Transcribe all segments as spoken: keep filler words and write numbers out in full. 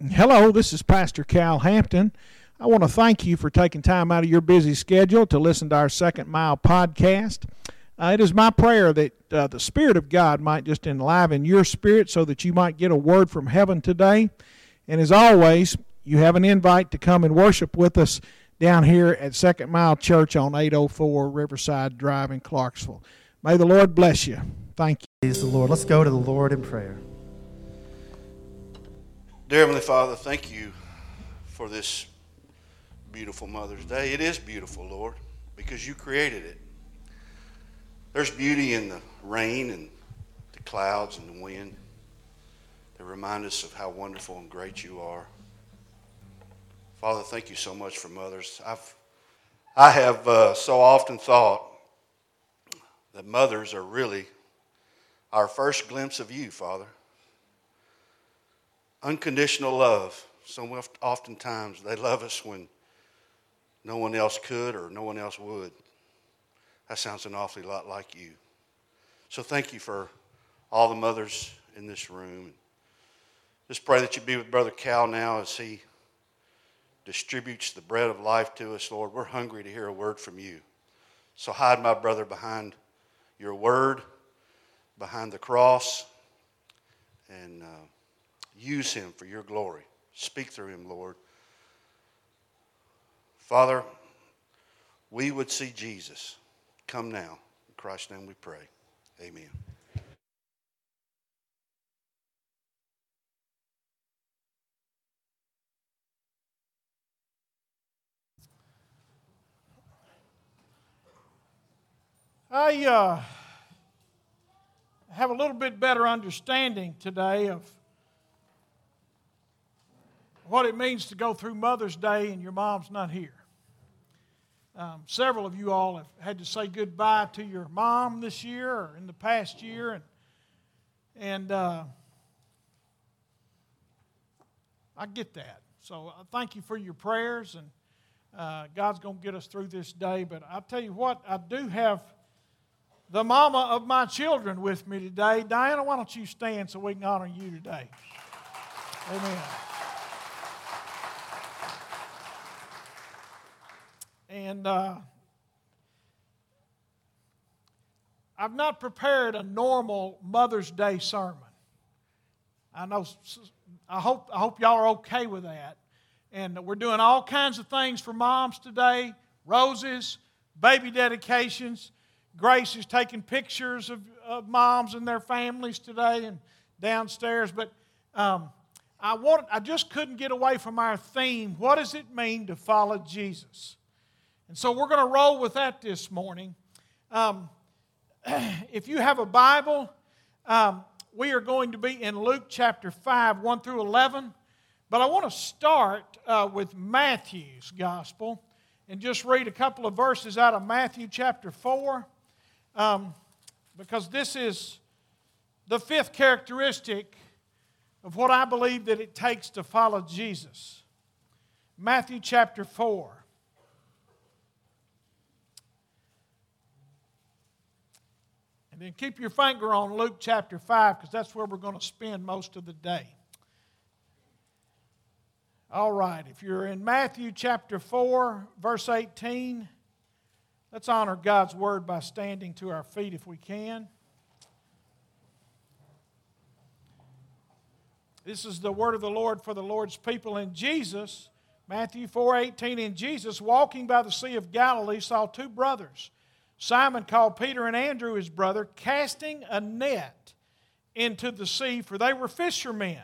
Hello, this is Pastor Cal Hampton. I want to thank you for taking time out of your busy schedule to listen to our Second Mile podcast. Uh, it is my prayer that uh, the Spirit of God might just enliven your spirit so that you might get a word from heaven today. And as always, you have an invite to come and worship with us down here at Second Mile Church on eight oh four Riverside Drive in Clarksville. May the Lord bless you. Thank you. Praise the Lord. Let's go to the Lord in prayer. Dear Heavenly Father, thank you for this beautiful Mother's Day. It is beautiful, Lord, because you created it. There's beauty in the rain and the clouds and the wind that remind us of how wonderful and great you are. Father, thank you so much for mothers. I've, I have uh, so often thought that mothers are really our first glimpse of you, Father. Unconditional love. So oftentimes they love us when no one else could or no one else would. That sounds an awfully lot like you. So thank you for all the mothers in this room. Just pray that you be with Brother Cal now as he distributes the bread of life to us, Lord. We're hungry to hear a word from you. So hide my brother behind your word, behind the cross, and uh, use him for your glory. Speak through him, Lord. Father, we would see Jesus. Come now. In Christ's name we pray. Amen. I uh, have a little bit better understanding today of what it means to go through Mother's Day and your mom's not here. Um, several of you all have had to say goodbye to your mom this year or in the past year, and and uh, I get that. So I thank you for your prayers, and uh, God's going to get us through this day. But I'll tell you what, I do have the mama of my children with me today. Diana, why don't you stand so we can honor you today? Amen. And uh, I've not prepared a normal Mother's Day sermon. I know. I hope. I hope y'all are okay with that. And we're doing all kinds of things for moms today: roses, baby dedications. Grace is taking pictures of, of moms and their families today and downstairs. But um, I want. I just couldn't get away from our theme. What does it mean to follow Jesus? And so we're going to roll with that this morning. Um, if you have a Bible, um, we are going to be in Luke chapter five, one through eleven. But I want to start uh, with Matthew's Gospel and just read a couple of verses out of Matthew chapter four. Um, because this is the fifth characteristic of what I believe that it takes to follow Jesus. Matthew chapter four. And then keep your finger on Luke chapter five, because that's where we're going to spend most of the day. All right, if you're in Matthew chapter four, verse eighteen, let's honor God's word by standing to our feet if we can. This is the word of the Lord for the Lord's people. And Jesus, Matthew four eighteen, and Jesus, walking by the Sea of Galilee, saw two brothers, Simon called Peter and Andrew his brother, casting a net into the sea, for they were fishermen.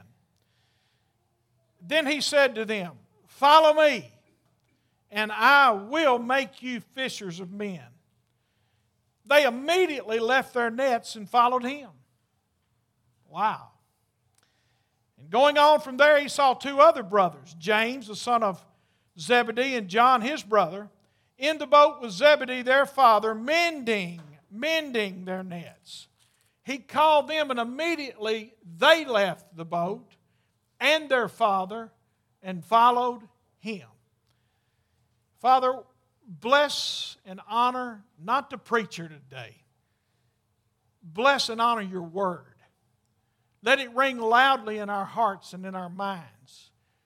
Then he said to them, "Follow me, and I will make you fishers of men." They immediately left their nets and followed him. Wow. And going on from there, he saw two other brothers, James, the son of Zebedee, and John, his brother, in the boat with Zebedee, their father, mending, mending their nets. He called them, and immediately they left the boat and their father and followed him. Father, bless and honor not the preacher today. Bless and honor your word. Let it ring loudly in our hearts and in our minds.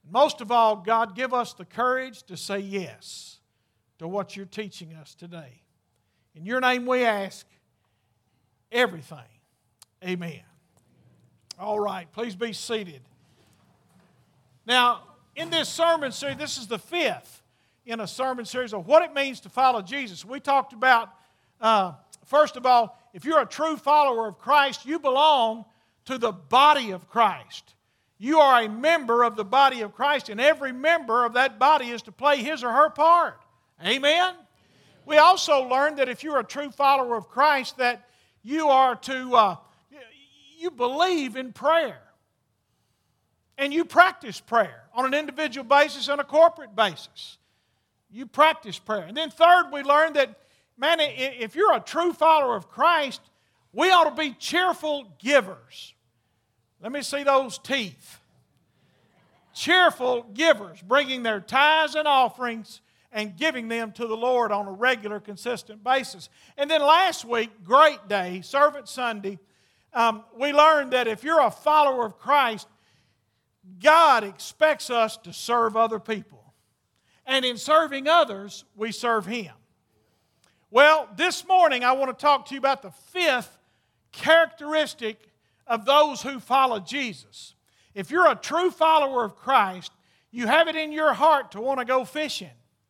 Most of all, God, give us the courage to say yes to what you're teaching us today. In your name we ask everything. Amen. All right, please be seated. Now, in this sermon series, this is the fifth in a sermon series of what it means to follow Jesus. We talked about, uh, first of all, if you're a true follower of Christ, you belong to the body of Christ. You are a member of the body of Christ, and every member of that body is to play his or her part. Amen? We also learned that if you're a true follower of Christ, that you are to, uh, you believe in prayer. And you practice prayer on an individual basis and a corporate basis. You practice prayer. And then third, we learned that, man, if you're a true follower of Christ, we ought to be cheerful givers. Let me see those teeth. Cheerful givers, bringing their tithes and offerings and giving them to the Lord on a regular, consistent basis. And then last week, great day, Servant Sunday, um, we learned that if you're a follower of Christ, God expects us to serve other people. And in serving others, we serve Him. Well, this morning I want to talk to you about the fifth characteristic of those who follow Jesus. If you're a true follower of Christ, you have it in your heart to want to go fishing.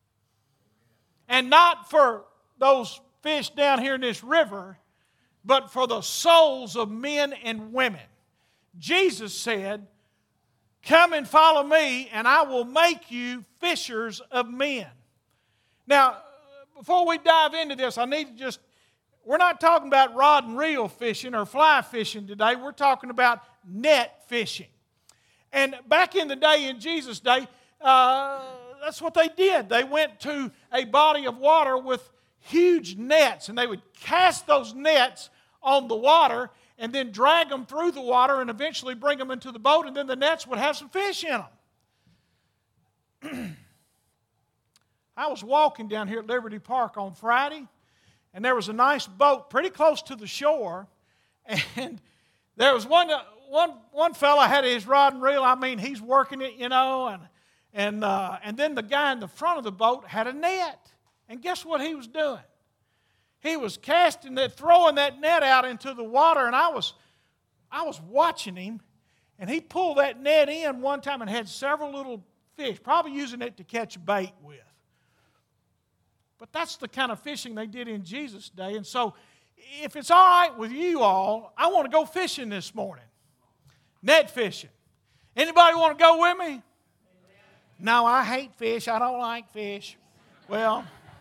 And not for those fish down here in this river, but for the souls of men and women. Jesus said, "Come and follow me, and I will make you fishers of men." Now, before we dive into this, I need to just, we're not talking about rod and reel fishing or fly fishing today. We're talking about net fishing. And back in the day, in Jesus' day, uh, that's what they did. They went to a body of water with huge nets, and they would cast those nets on the water and then drag them through the water and eventually bring them into the boat, and then the nets would have some fish in them. I was walking down here at Liberty Park on Friday, and there was a nice boat pretty close to the shore, and there was one, one, one fella had his rod and reel. I mean, he's working it, you know, and, and, uh, and then the guy in the front of the boat had a net, and guess what he was doing? He was casting that, throwing that net out into the water, and I was, I was watching him, and he pulled that net in one time and had several little fish, probably using it to catch bait with. But that's the kind of fishing they did in Jesus' day, and so if it's all right with you all, I want to go fishing this morning. Net fishing. Anybody want to go with me? No, I hate fish. I don't like fish. Well,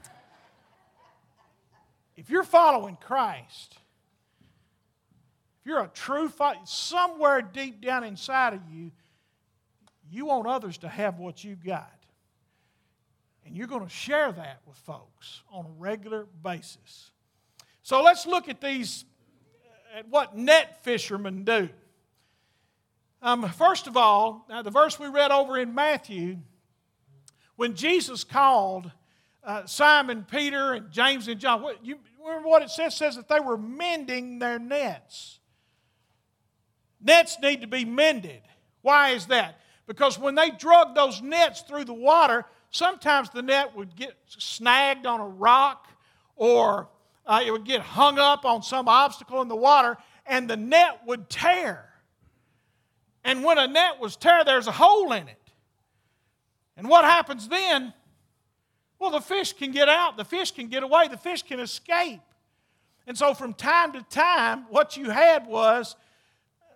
if you're following Christ, if you're a true follower, somewhere deep down inside of you, you want others to have what you've got. And you're going to share that with folks on a regular basis. So let's look at these, at what net fishermen do. Um, first of all, now the verse we read over in Matthew, when Jesus called Uh, Simon, Peter, and James, and John. What, you remember what it says? It says that they were mending their nets. Nets need to be mended. Why is that? Because when they drug those nets through the water, sometimes the net would get snagged on a rock, or uh, it would get hung up on some obstacle in the water, and the net would tear. And when a net was tear, there's a hole in it. And what happens then? Well, the fish can get out, the fish can get away, the fish can escape. And so from time to time, what you had was uh,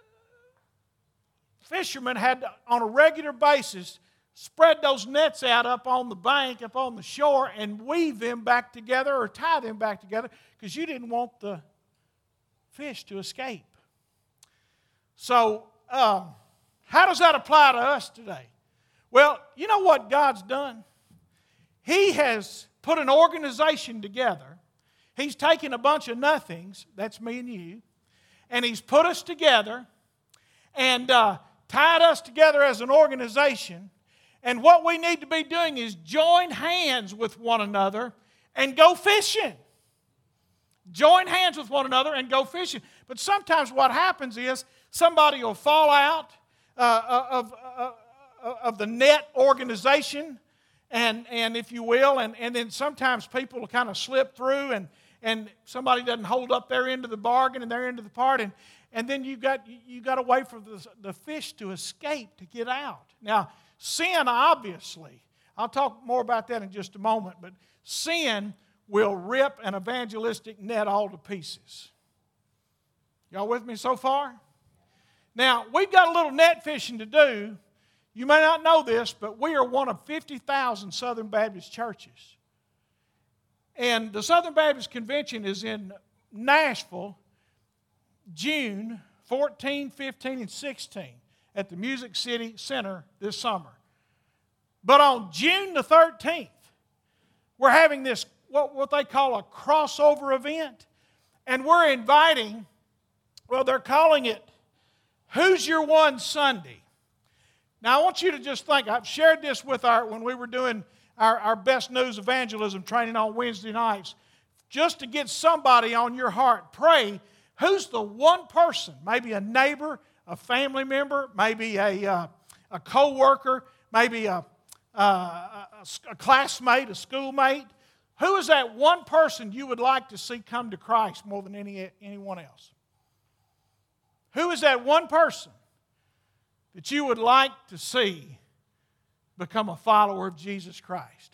fishermen had to, on a regular basis, spread those nets out up on the bank, up on the shore, and weave them back together or tie them back together because you didn't want the fish to escape. So, um, how does that apply to us today? Well, you know what God's done? He has put an organization together. He's taken a bunch of nothings, that's me and you, and He's put us together and uh, tied us together as an organization. And what we need to be doing is join hands with one another and go fishing. Join hands with one another and go fishing. But sometimes what happens is somebody will fall out uh, of, uh, of the net organization, and, and if you will, and, and then sometimes people will kind of slip through, and, and somebody doesn't hold up their end of the bargain and their end of the part, and, and then you got you got to wait for the, the fish to escape to get out. Now, sin, obviously, I'll talk more about that in just a moment, but sin will rip an evangelistic net all to pieces. Y'all with me so far? Now, we've got a little net fishing to do. You may not know this, but we are one of fifty thousand Southern Baptist churches. And the Southern Baptist Convention is in Nashville, June fourteen, fifteen, and sixteen at the Music City Center this summer. But on June the thirteenth, we're having this, what, what they call a crossover event. And we're inviting, well, they're calling it Who's Your One Sunday. Now, I want you to just think, I've shared this with our, when we were doing our, our Best News Evangelism training on Wednesday nights, just to get somebody on your heart. Pray, who's the one person, maybe a neighbor, a family member, maybe a, uh, a co-worker, maybe a, uh, a, a classmate, a schoolmate. Who is that one person you would like to see come to Christ more than any, anyone else? Who is that one person that you would like to see become a follower of Jesus Christ?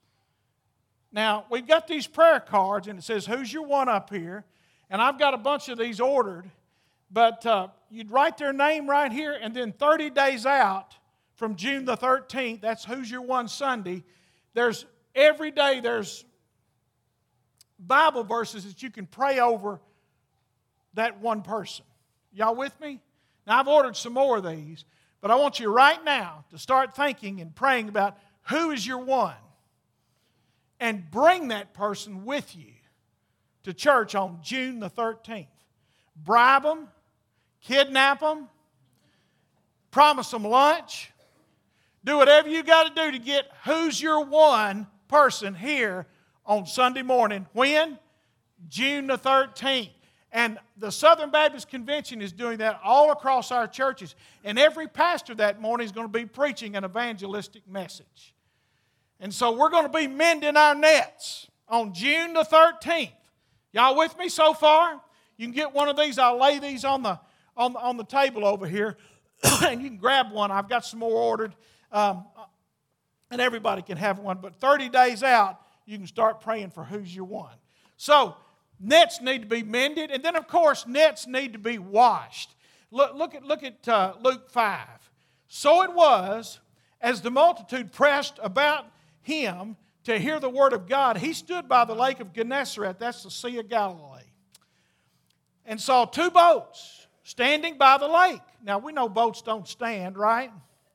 Now, we've got these prayer cards, and it says, who's your one up here? And I've got a bunch of these ordered, but uh, you'd write their name right here, and then thirty days out from June the thirteenth, that's Who's Your One Sunday, there's every day there's Bible verses that you can pray over that one person. Y'all with me? Now, I've ordered some more of these, but I want you right now to start thinking and praying about who is your one, and bring that person with you to church on June the thirteenth. Bribe them, kidnap them, promise them lunch, do whatever you got to do to get who's your one person here on Sunday morning. When? June the thirteenth. And the Southern Baptist Convention is doing that all across our churches. And every pastor that morning is going to be preaching an evangelistic message. And so we're going to be mending our nets on June the thirteenth. Y'all with me so far? You can get one of these. I'll lay these on the, on the, on the table over here. And you can grab one. I've got some more ordered. Um, and everybody can have one. But thirty days out, you can start praying for who's your one. So, nets need to be mended, and then, of course, nets need to be washed. Look, look at, look at uh, Luke five. So it was, as the multitude pressed about him to hear the word of God, he stood by the lake of Gennesaret, that's the Sea of Galilee, and saw two boats standing by the lake. Now, we know boats don't stand, right?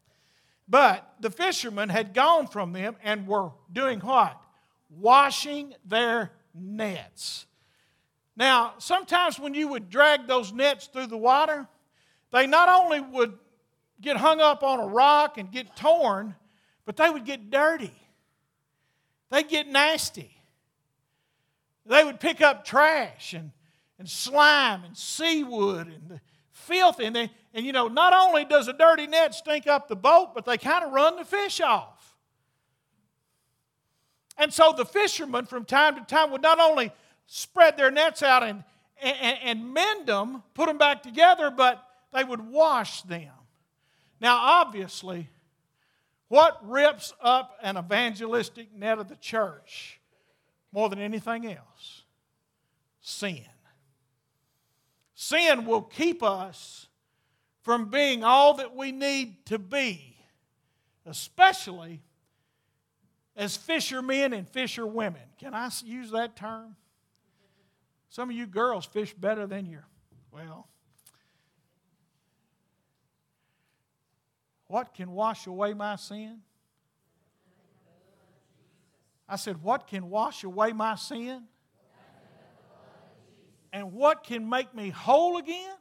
But the fishermen had gone from them and were doing what? Washing their nets. Now, sometimes when you would drag those nets through the water, they not only would get hung up on a rock and get torn, but they would get dirty. They'd get nasty. They would pick up trash and, and slime and seawood and the filth. And, they, and, you know, not only does a dirty net stink up the boat, but they kind of run the fish off. And so the fishermen from time to time would not only spread their nets out and, and, and mend them, put them back together, but they would wash them. Now, obviously, what rips up an evangelistic net of the church more than anything else? Sin. Sin will keep us from being all that we need to be, especially as fishermen and fisherwomen. Can I use that term? Some of you girls fish better than your, well, what can wash away my sin? I said, what can wash away my sin? And what can make me whole again?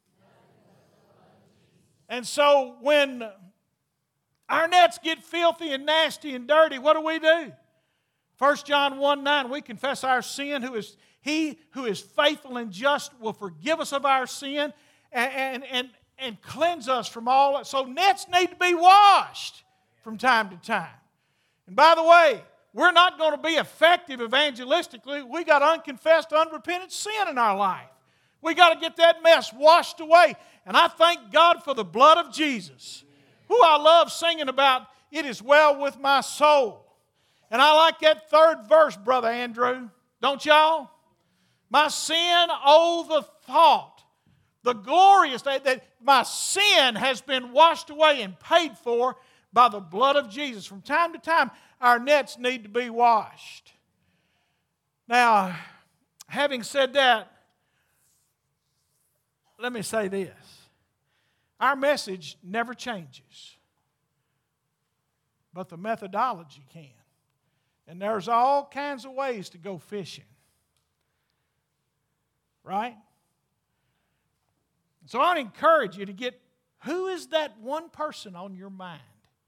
And so when our nets get filthy and nasty and dirty, what do we do? First John one nine, we confess our sin. Who is He who is faithful and just will forgive us of our sin and, and, and, and cleanse us from all. So nets need to be washed. from time to time. And by the way, we're not going to be effective evangelistically. We got unconfessed, unrepentant sin in our life. We got to get that mess washed away. And I thank God for the blood of Jesus. Who I love singing about, "It is well with my soul." And I like that third verse, Brother Andrew. Don't y'all? My sin, oh the thought, the glorious day that my sin has been washed away and paid for by the blood of Jesus. From time to time, our nets need to be washed. Now, having said that, let me say this. Our message never changes, but the methodology can. And there's all kinds of ways to go fishing. Right? So I encourage you to get, who is that one person on your mind?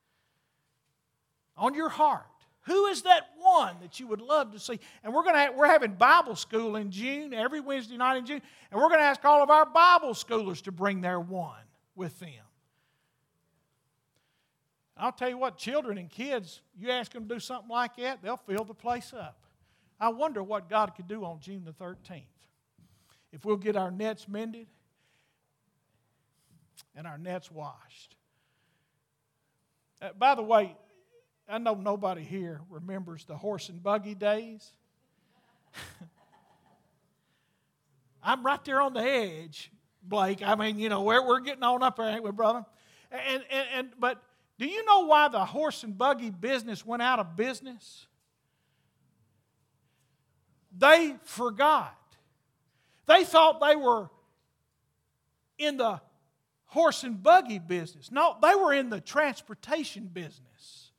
On your heart? Who is that one that you would love to see? And we're going to have, we're having Bible school in June, every Wednesday night in June, and we're going to ask all of our Bible schoolers to bring their one with them. I'll tell you what, children and kids, you ask them to do something like that, they'll fill the place up. I wonder what God could do on June the thirteenth. If we'll get our nets mended and our nets washed. Uh, by the way, I know nobody here remembers the horse and buggy days. I'm right there on the edge, Blake. I mean, you know, we're, we're getting on up there, ain't we, brother? And, and, and, but do you know why the horse and buggy business went out of business? They forgot. They thought they were in the horse and buggy business. No, they were in the transportation business.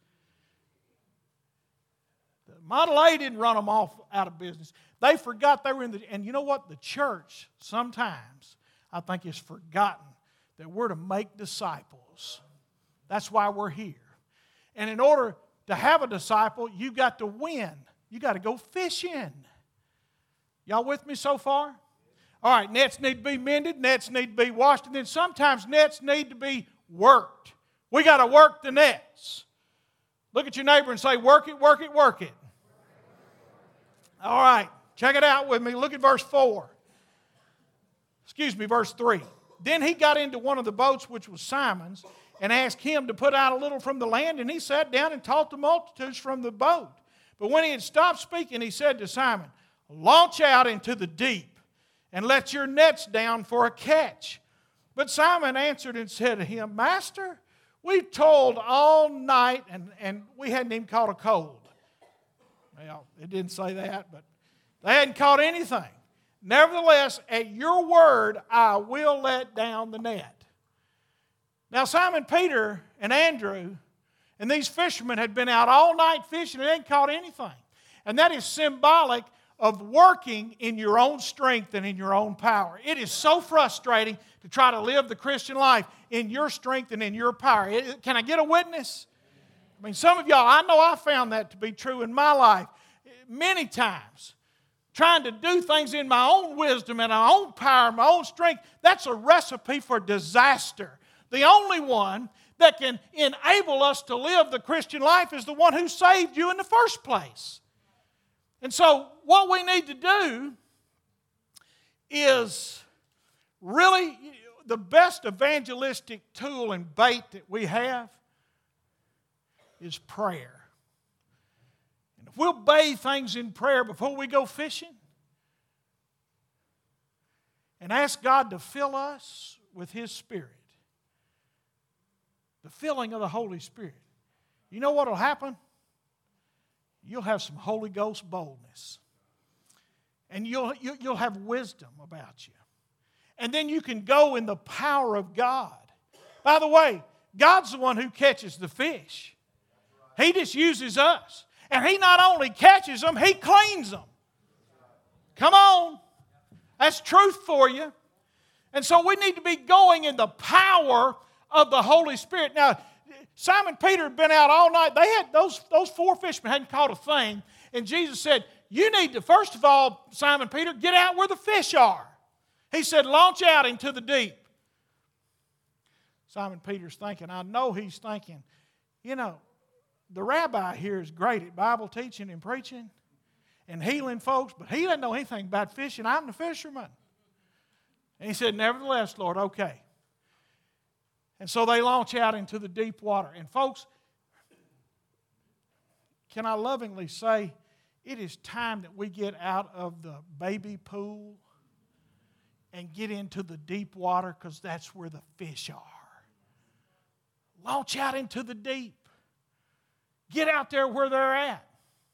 The Model A didn't run them off out of business. They forgot they were in the... And you know what? The church sometimes, I think, has forgotten that we're to make disciples. That's why we're here. And in order to have a disciple, you've got to win. You've got to go fishing. Y'all with me so far? All right, nets need to be mended, nets need to be washed, and then sometimes nets need to be worked. We got to work the nets. Look at your neighbor and say, work it, work it, work it. All right, check it out with me. Look at verse four. Excuse me, verse three. Then he got into one of the boats, which was Simon's, and asked him to put out a little from the land, and he sat down and taught the multitudes from the boat. But when he had stopped speaking, he said to Simon, launch out into the deep, and let your nets down for a catch. But Simon answered and said to him, Master, we've toiled all night, and, and we hadn't even caught a cold. Well, it didn't say that, but they hadn't caught anything. Nevertheless, at your word, I will let down the net. Now, Simon Peter and Andrew and these fishermen had been out all night fishing and they hadn't caught anything. And that is symbolic of working in your own strength and in your own power. It is so frustrating to try to live the Christian life in your strength and in your power. It, can I get a witness? I mean, some of y'all, I know I found that to be true in my life many times. Trying to do things in my own wisdom and my own power and my own strength, that's a recipe for disaster. The only one that can enable us to live the Christian life is the one who saved you in the first place. And so what we need to do is really the best evangelistic tool and bait that we have is prayer. And if we'll bathe things in prayer before we go fishing and ask God to fill us with His Spirit, the filling of the Holy Spirit, you know what will happen? You'll have some Holy Ghost boldness. And you'll, you'll have wisdom about you. And then you can go in the power of God. By the way, God's the one who catches the fish. He just uses us. And He not only catches them, He cleans them. Come on. That's truth for you. And so we need to be going in the power of the Holy Spirit. Now, Simon Peter had been out all night. They had those, those four fishermen hadn't caught a thing. And Jesus said, you need to, first of all, Simon Peter, get out where the fish are. He said, launch out into the deep. Simon Peter's thinking, I know he's thinking, You know, the rabbi here is great at Bible teaching and preaching and healing folks, but he doesn't know anything about fishing. I'm the fisherman. And he said, nevertheless, Lord, okay. And so they launch out into the deep water. And folks, can I lovingly say, it is time that we get out of the baby pool and get into the deep water, because that's where the fish are. Launch out into the deep. Get out there where they're at.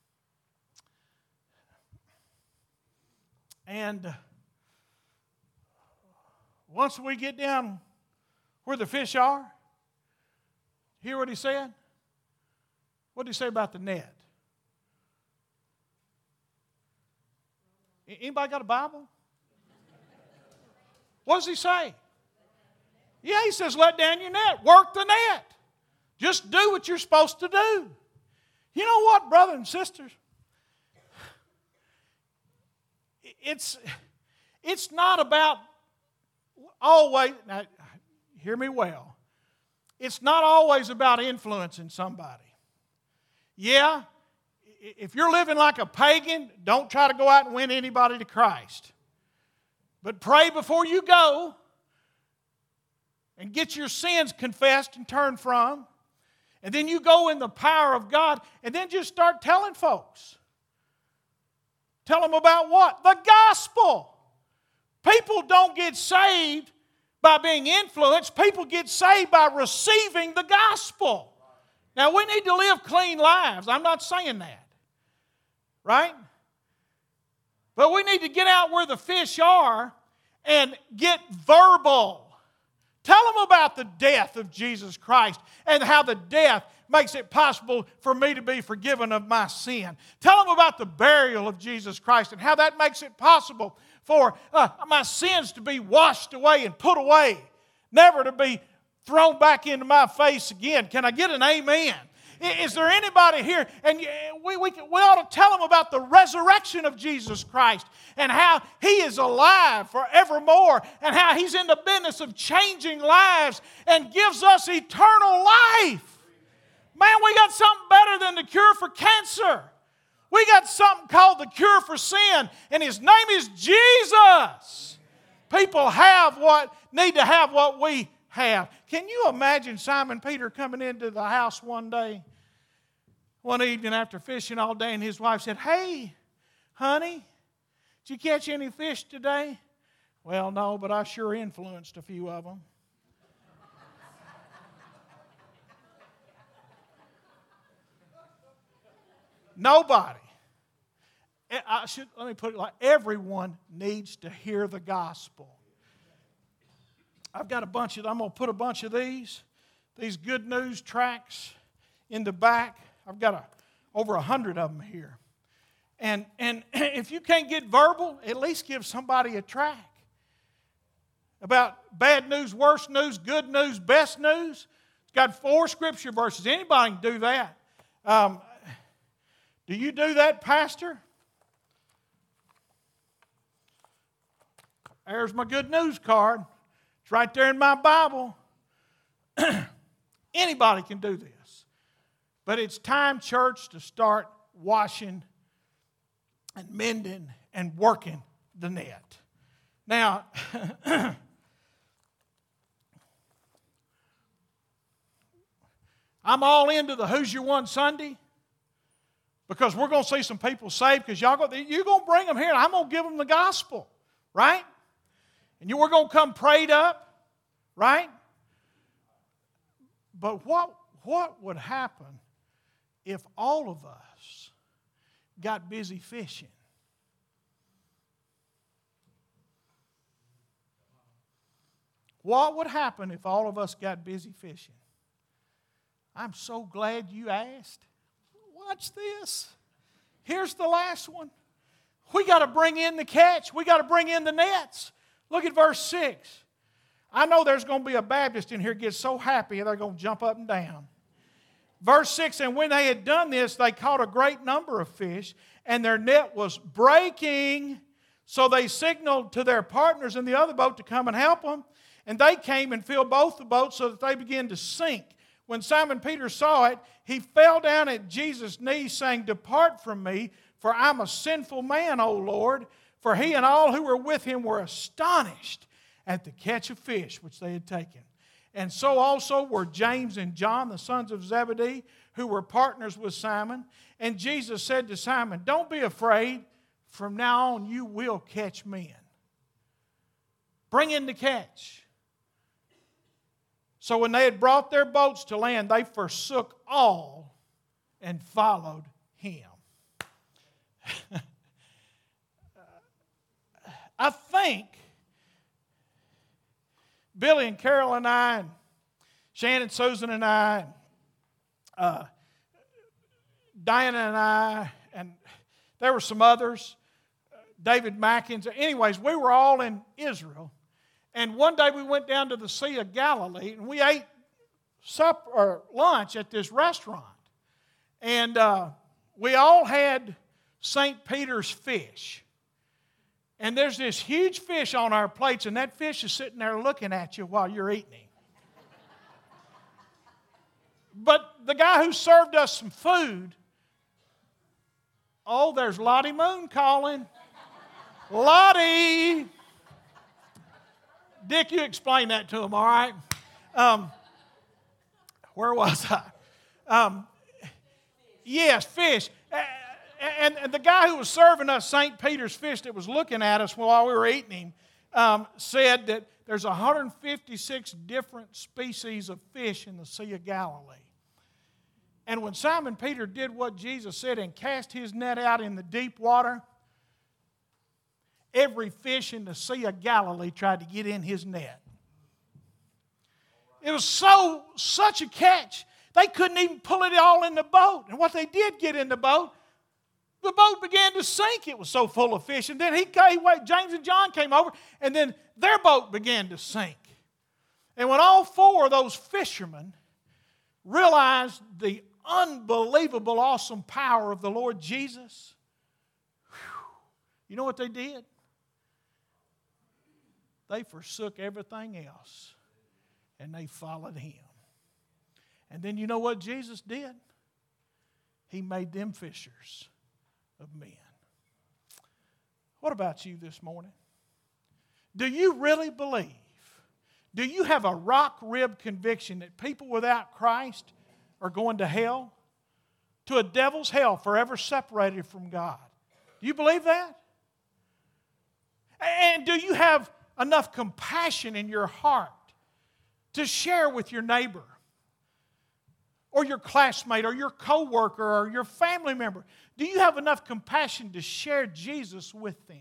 And once we get down where the fish are, hear what he said? What did he say about the net? Anybody got a Bible? What does he say? Yeah, he says, let down your net. Work the net. Just do what you're supposed to do. You know what, brothers and sisters? It's, it's not about always, now hear me well, it's not always about influencing somebody. Yeah, if you're living like a pagan, don't try to go out and win anybody to Christ. But pray before you go and get your sins confessed and turned from. And then you go in the power of God and then just start telling folks. Tell them about what? The gospel. People don't get saved by being influenced. People get saved by receiving the gospel. Now, we need to live clean lives. I'm not saying that. Right? But we need to get out where the fish are and get verbal. Tell them about the death of Jesus Christ and how the death makes it possible for me to be forgiven of my sin. Tell them about the burial of Jesus Christ and how that makes it possible for uh, my sins to be washed away and put away, never to be thrown back into my face again. Can I get an amen? Is there anybody here? And we, we, we ought to tell them about the resurrection of Jesus Christ and how He is alive forevermore and how He's in the business of changing lives and gives us eternal life. Man, we got something better than the cure for cancer. We got something called the cure for sin, and His name is Jesus. People have what need to have what we have. Can you imagine Simon Peter coming into the house one day, one evening after fishing all day, and his wife said, "Hey, honey, did you catch any fish today?" "Well, no, but I sure influenced a few of them." Nobody. I should, let me put it like, everyone needs to hear the gospel. I've got a bunch of, I'm going to put a bunch of these, these good news tracts in the back. I've got a, over a hundred of them here. And, and if you can't get verbal, at least give somebody a tract about bad news, worst news, good news, best news. It's got four scripture verses. Anybody can do that. Um, do you do that, Pastor? There's my good news card. It's right there in my Bible. Anybody can do this. But it's time, church, to start washing and mending and working the net. Now, I'm all into the Who's Your One Sunday because we're going to see some people saved because y'all go, you're going to bring them here and I'm going to give them the gospel, right? And you, we're going to come prayed up, right? But what, what would happen if all of us got busy fishing? What would happen if all of us got busy fishing? I'm so glad you asked. Watch this. Here's the last one. We got to bring in the catch. We got to bring in the nets. Look at verse six. I know there's going to be a Baptist in here who gets so happy they're going to jump up and down. Verse six, and when they had done this, they caught a great number of fish, and their net was breaking. So they signaled to their partners in the other boat to come and help them. And they came and filled both the boats so that they began to sink. when Simon Peter saw it, he fell down at Jesus' knees, saying, "Depart from me, for I'm a sinful man, O Lord." For he and all who were with him were astonished at the catch of fish which they had taken. And so also were James and John, the sons of Zebedee, who were partners with Simon. And Jesus said to Simon, "Don't be afraid. From now on you will catch men." Bring in the catch. So when they had brought their boats to land, they forsook all and followed him. I think Billy and Carol and I, and Shannon, Susan and I, and, uh, Diana and I, and there were some others, uh, David Mackins. Anyways, we were all in Israel. And one day we went down to the Sea of Galilee, and we ate supper or lunch at this restaurant. And uh, we all had Saint Peter's fish. And there's this huge fish on our plates, and that fish is sitting there looking at you while you're eating him. But the guy who served us some food, oh, there's Lottie Moon calling. Lottie! Dick, you explain that to him, all right? Um, where was I? Um, yes, fish. And, and the guy who was serving us Saint Peter's fish that was looking at us while we were eating him um, said that there's one hundred fifty-six different species of fish in the Sea of Galilee. And when Simon Peter did what Jesus said and cast his net out in the deep water, every fish in the Sea of Galilee tried to get in his net. It was so such a catch, they couldn't even pull it all in the boat. And what they did get in the boat, the boat began to sink. It was so full of fish. And then he came, James and John came over, and then their boat began to sink. And when all four of those fishermen realized the unbelievable, awesome power of the Lord Jesus, whew, you know what they did? They forsook everything else, and they followed him. And then you know what Jesus did? He made them fishers of men. What about you this morning? Do you really believe? Do you have a rock-ribbed conviction that people without Christ are going to hell? To a devil's hell, forever separated from God. Do you believe that? And do you have enough compassion in your heart to share with your neighbor or your classmate or your coworker or your family member? Do you have enough compassion to share Jesus with them?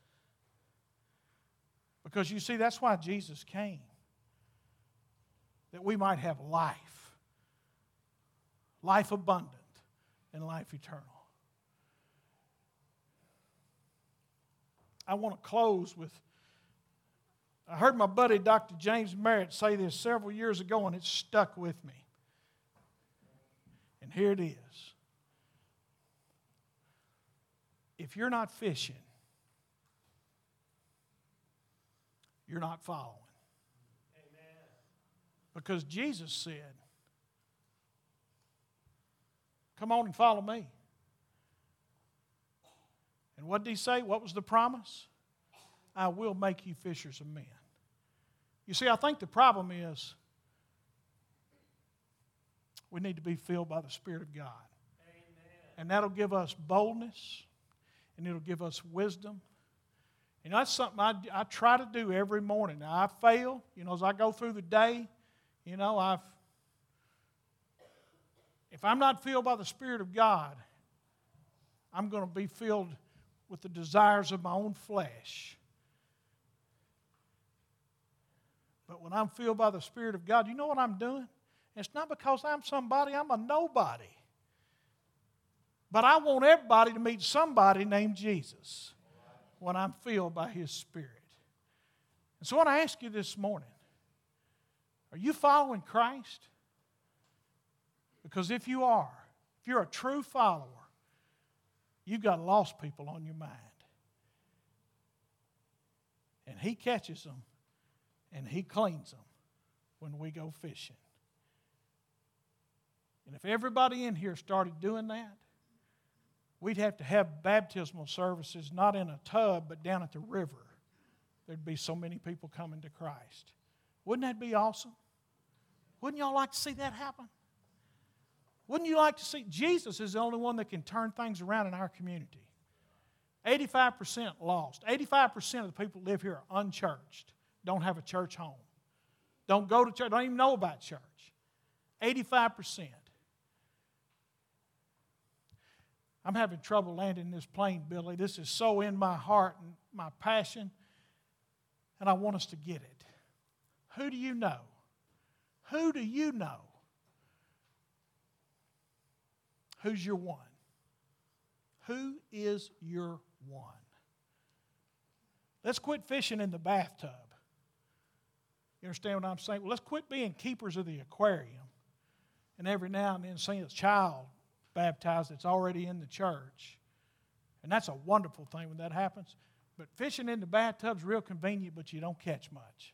Because you see, that's why Jesus came. That we might have life. Life abundant and life eternal. I want to close with, I heard my buddy Doctor James Merritt say this several years ago, and it stuck with me. And here it is. If you're not fishing, you're not following. Amen. Because Jesus said, "Come on and follow me." And what did he say? What was the promise? "I will make you fishers of men." You see, I think the problem is we need to be filled by the Spirit of God. Amen. And that'll give us boldness, and it'll give us wisdom. And that's something I, I try to do every morning. Now, I fail. You know, as I go through the day, you know, I've if I'm not filled by the Spirit of God, I'm going to be filled with the desires of my own flesh. But when I'm filled by the Spirit of God, you know what I'm doing? It's not because I'm somebody, I'm a nobody. But I want everybody to meet somebody named Jesus when I'm filled by His Spirit. And so I want to ask you this morning, are you following Christ? Because if you are, if you're a true follower, you've got lost people on your mind. And He catches them and He cleans them when we go fishing. if everybody in here started doing that, we'd have to have baptismal services not in a tub but down at the river. There'd be so many people coming to Christ. Wouldn't that be awesome? Wouldn't y'all like to see that happen? Wouldn't you like to see? Jesus is the only one that can turn things around in our community. eighty-five percent lost. eighty-five percent of the people who live here are unchurched, don't have a church home, don't go to church, don't even know about church. eighty-five percent. I'm having trouble landing this plane, Billy. This is so in my heart and my passion, and I want us to get it. Who do you know? Who do you know? Who's your one? Who is your one? Let's quit fishing in the bathtub. You understand what I'm saying? Well, let's quit being keepers of the aquarium and every now and then seeing a child baptized that's already in the church. And that's a wonderful thing when that happens. But fishing in the bathtub's real convenient, but you don't catch much.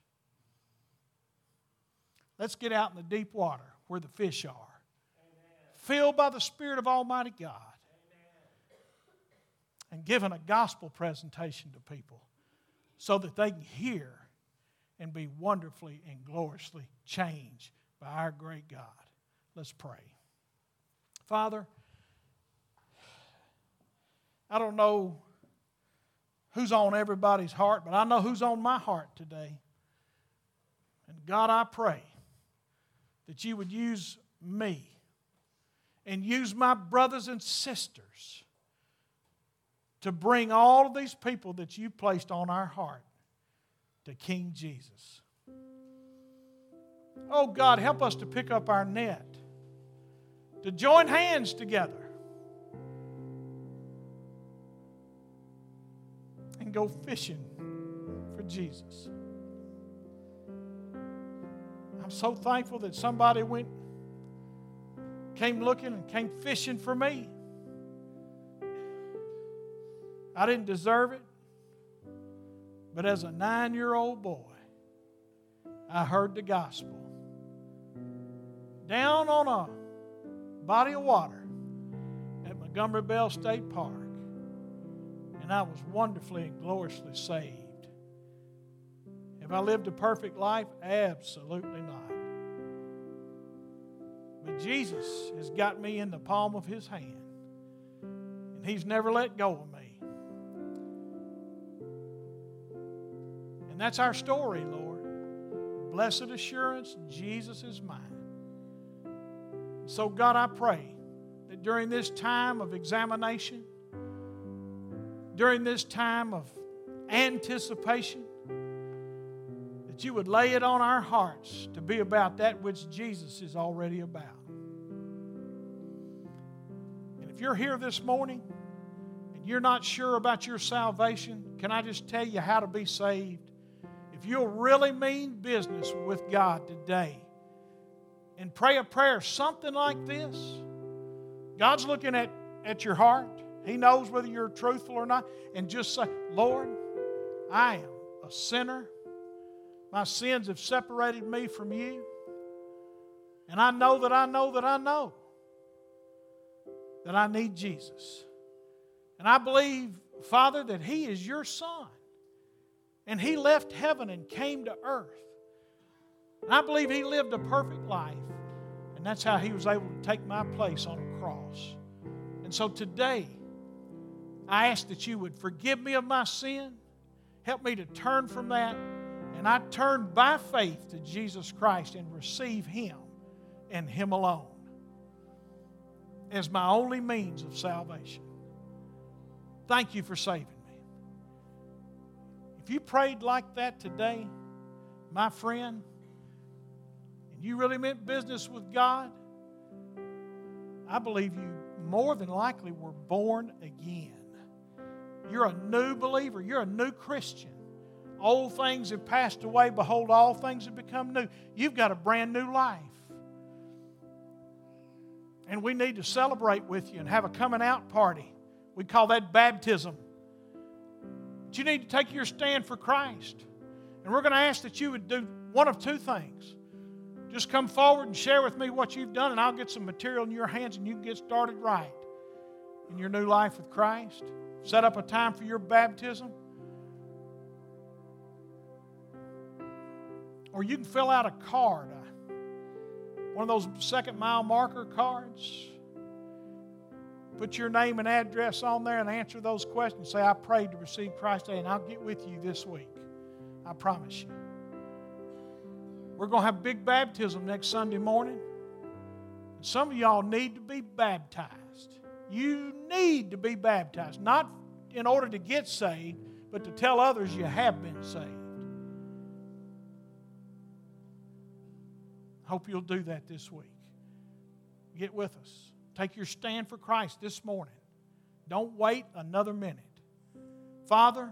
Let's get out in the deep water where the fish are. Amen. Filled by the Spirit of Almighty God. Amen. And giving a gospel presentation to people so that they can hear and be wonderfully and gloriously changed by our great God. Let's pray. Father, I don't know who's on everybody's heart, but I know who's on my heart today. And God, I pray that you would use me and use my brothers and sisters to bring all of these people that you placed on our heart to King Jesus. Oh God, help us to pick up our net, to join hands together and go fishing for Jesus. I'm so thankful that somebody went, came looking and came fishing for me. I didn't deserve it, but as a nine-year-old boy, I heard the gospel down on a body of water at Montgomery Bell State Park, and I was wonderfully and gloriously saved. Have I lived a perfect life? Absolutely not. But Jesus has got me in the palm of His hand, and He's never let go of me. And that's our story, Lord. Blessed assurance, Jesus is mine. So, God, I pray that during this time of examination, during this time of anticipation, that you would lay it on our hearts to be about that which Jesus is already about. And if you're here this morning and you're not sure about your salvation, can I just tell you how to be saved? If you'll really mean business with God today and pray a prayer something like this, God's looking at, at your heart. He knows whether you're truthful or not. And just say, Lord, I am a sinner. My sins have separated me from you. And I know that I know that I know that I need Jesus. And I believe, Father, that He is your Son. And He left heaven and came to earth. And I believe He lived a perfect life. And that's how He was able to take my place on a cross. And so today, I ask that you would forgive me of my sin. Help me to turn from that. And I turn by faith to Jesus Christ and receive Him and Him alone as my only means of salvation. Thank you for saving me. If you prayed like that today, my friend, and you really meant business with God, I believe you more than likely were born again. You're a new believer. You're a new Christian. Old things have passed away. Behold, all things have become new. You've got a brand new life. And we need to celebrate with you and have a coming out party. We call that baptism. But you need to take your stand for Christ. And we're going to ask that you would do one of two things. just come forward and share with me what you've done, and I'll get some material in your hands and you can get started right in your new life with Christ. Set up a time for your baptism. Or you can fill out a card, one of those second mile marker cards. Put your name and address on there and answer those questions. Say, I prayed to receive Christ today, and I'll get with you this week. I promise you. We're going to have big baptism next Sunday morning. Some of y'all need to be baptized. You need to be baptized. Not in order to get saved, but to tell others you have been saved. Hope you'll do that this week. Get with us. Take your stand for Christ this morning. Don't wait another minute. Father,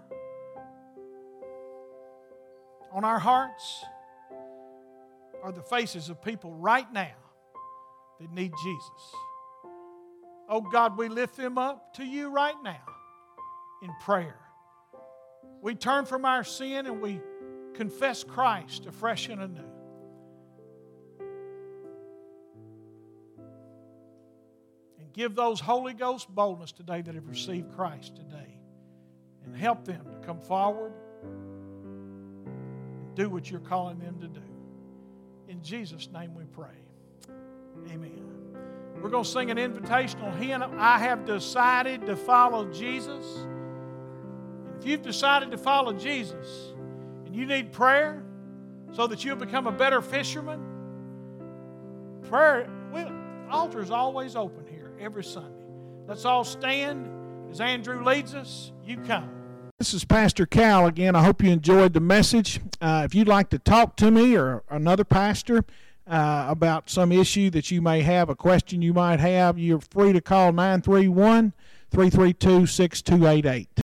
on our hearts are the faces of people right now that need Jesus. Oh God, we lift them up to you right now in prayer. We turn from our sin and we confess Christ afresh and anew. Give those Holy Ghost boldness today that have received Christ today. And help them to come forward and do what you're calling them to do. In Jesus' name we pray. Amen. We're going to sing an invitational hymn. I have decided to follow Jesus. And if you've decided to follow Jesus and you need prayer so that you'll become a better fisherman, prayer, well, the altar is always open here every Sunday. Let's all stand as Andrew leads us. You come. This is Pastor Cal again. I hope you enjoyed the message. Uh, if you'd like to talk to me or another pastor uh, about some issue that you may have, a question you might have, you're free to call nine three one, three three two, six two eight eight.